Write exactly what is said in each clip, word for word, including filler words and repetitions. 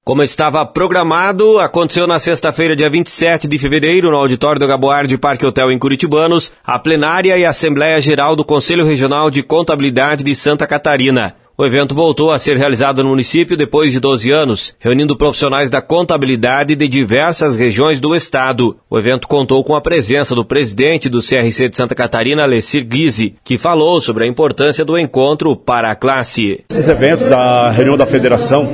Como estava programado, aconteceu na sexta-feira, dia vinte e sete de fevereiro, no auditório do Gaboard Parque Hotel em Curitibanos, a plenária e a Assembleia Geral do Conselho Regional de Contabilidade de Santa Catarina. O evento voltou a ser realizado no município depois de doze anos, reunindo profissionais da contabilidade de diversas regiões do estado. O evento contou com a presença do presidente do C R C de Santa Catarina, Alessir Guise, que falou sobre a importância do encontro para a classe. Esses eventos da reunião da federação,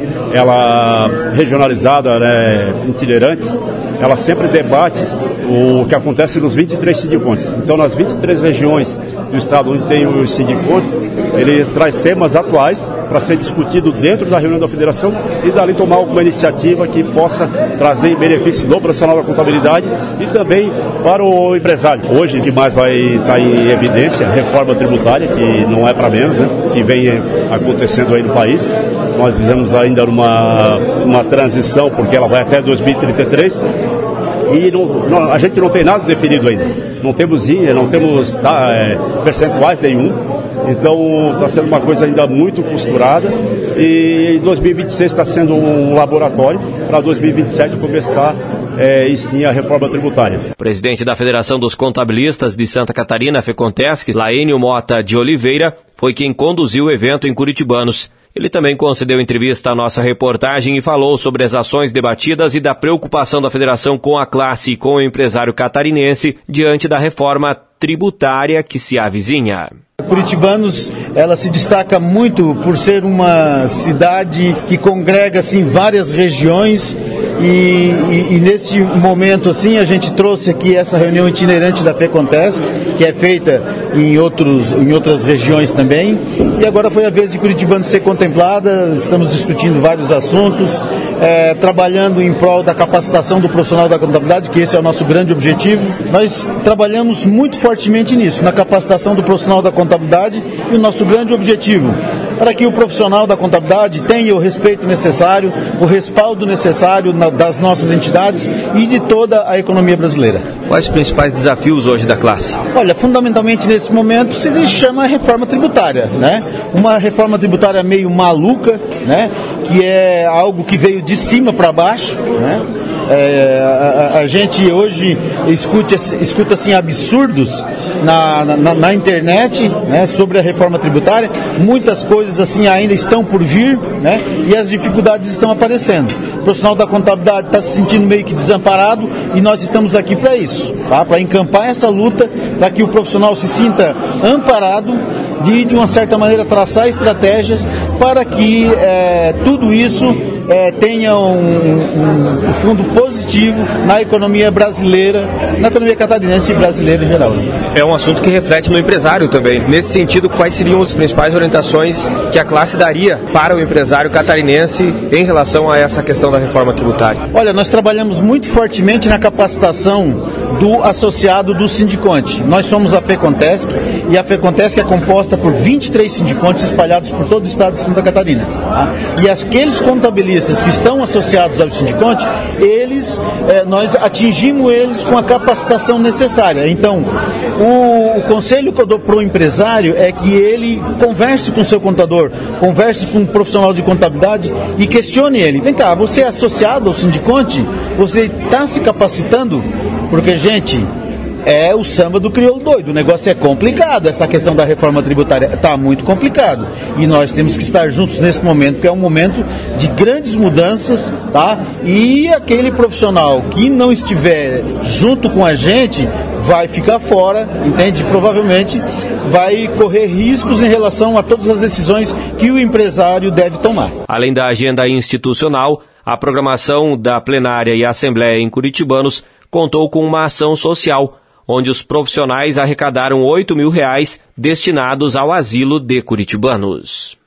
ela regionalizada, né, itinerante, ela sempre debate o que acontece nos vinte e três sindicontes. Então, nas vinte e três regiões do estado onde tem os sindicontes, ele traz temas atuais para ser discutido dentro da reunião da federação e dali tomar alguma iniciativa que possa trazer benefício do profissional da contabilidade e também para o empresário. Hoje, o que mais vai estar em evidência, a reforma tributária, que não é para menos, né, que vem acontecendo aí no país. Nós fizemos ainda uma, uma transição, porque ela vai até dois mil e trinta e três. E não, não, a gente não tem nada definido ainda. Não temos I A, não temos tá, é, percentuais nenhum. Então está sendo uma coisa ainda muito costurada. E dois mil e vinte e seis está sendo um laboratório para dois mil e vinte e sete começar é, e sim a reforma tributária. Presidente da Federação dos Contabilistas de Santa Catarina, FECONTESC, Laênio Mota de Oliveira, foi quem conduziu o evento em Curitibanos. Ele também concedeu entrevista à nossa reportagem e falou sobre as ações debatidas e da preocupação da federação com a classe e com o empresário catarinense diante da reforma tributária que se avizinha. Curitibanos, ela se destaca muito por ser uma cidade que congrega assim várias regiões e, e, e nesse momento assim a gente trouxe aqui essa reunião itinerante da FECONTESC, que é feita em, outros, em outras regiões também, e agora foi a vez de Curitibanos ser contemplada. Estamos discutindo vários assuntos, é, trabalhando em prol da capacitação do profissional da contabilidade, que esse é o nosso grande objetivo. Nós trabalhamos muito fortemente nisso, na capacitação do profissional da contabilidade, e o nosso grande objetivo, para que o profissional da contabilidade tenha o respeito necessário, o respaldo necessário na, das nossas entidades e de toda a economia brasileira. Quais os principais desafios hoje da classe? Olha, fundamentalmente nesse momento se chama reforma tributária, né? Uma reforma tributária meio maluca, né? Que é algo que veio de cima para baixo, né? É, a, a gente hoje escuta, escuta assim, absurdos na, na, na internet, né, sobre a reforma tributária. Muitas coisas assim ainda estão por vir, né, e as dificuldades estão aparecendo. O profissional da contabilidade está se sentindo meio que desamparado e nós estamos aqui para isso, tá? Para encampar essa luta, para que o profissional se sinta amparado e de uma certa maneira traçar estratégias para que é, tudo isso É, tenha um, um, um fundo positivo na economia brasileira, na economia catarinense e brasileira em geral. É um assunto que reflete no empresário também. Nesse sentido, quais seriam as principais orientações que a classe daria para o empresário catarinense em relação a essa questão da reforma tributária? Olha, nós trabalhamos muito fortemente na capacitação do associado do Sindiconte. Nós somos a FECONTESC e a FECONTESC é composta por vinte e três sindicontes espalhados por todo o estado de Santa Catarina. Tá? E aqueles contabilistas que estão associados ao Sindiconte, eles, eh, nós atingimos eles com a capacitação necessária. Então, o, o conselho que eu dou para o empresário é que ele converse com o seu contador, converse com um profissional de contabilidade e questione ele. Vem cá, você é associado ao Sindiconte? Você está se capacitando? Porque, gente, é o samba do crioulo doido. O negócio é complicado. Essa questão da reforma tributária está muito complicado. E nós temos que estar juntos nesse momento, que é um momento de grandes mudanças, tá? E aquele profissional que não estiver junto com a gente vai ficar fora, entende? Provavelmente vai correr riscos em relação a todas as decisões que o empresário deve tomar. Além da agenda institucional, a programação da plenária e assembleia em Curitibanos contou com uma ação social, onde os profissionais arrecadaram oito mil reais destinados ao asilo de Curitibanos.